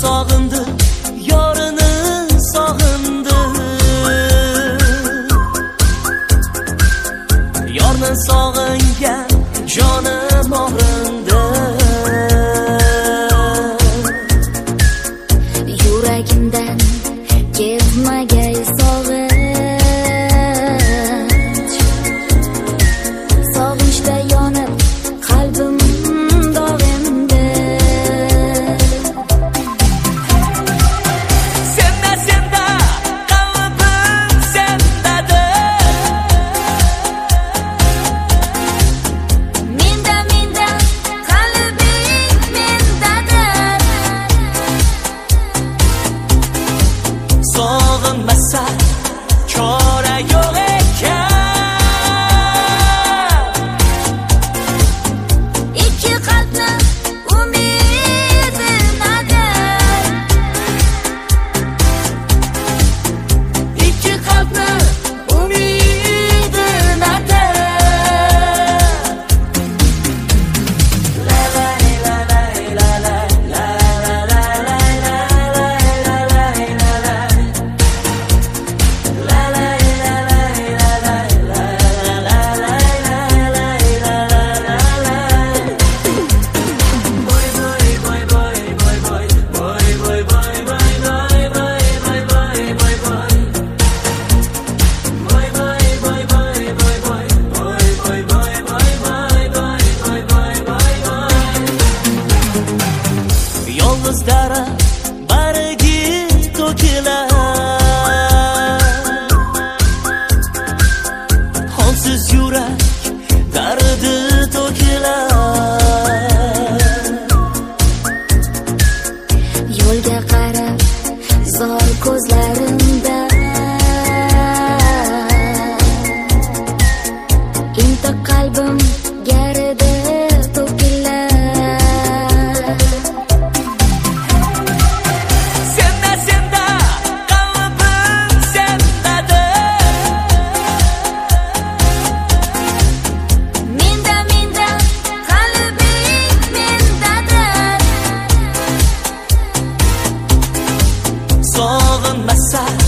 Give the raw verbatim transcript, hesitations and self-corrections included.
sog'indi, yorini sog'indi. Yorni sog'ingan jonim og'rindi. Yuragimdan ketmagay sog'inch, sog'inchda yonib qalbim dog'indi. Senda senda qalbim sendadir, Menda menda qalbing mendadir. sog'inmasa chora yo'q ekan. Ikki qalbni umidi nadir, Ikki qalbni umidi nadir. La la la la la la la la la la la la la. Yolg'iz daraxt bargi to'kilar, holsiz yurak dardi to'kilar. yo'lga qarab zor ko'zlarimda inta qalbim garida to'kilar. Senda senda qalbim sendadir, Menda menda qalbing mendadir. sog'inmasa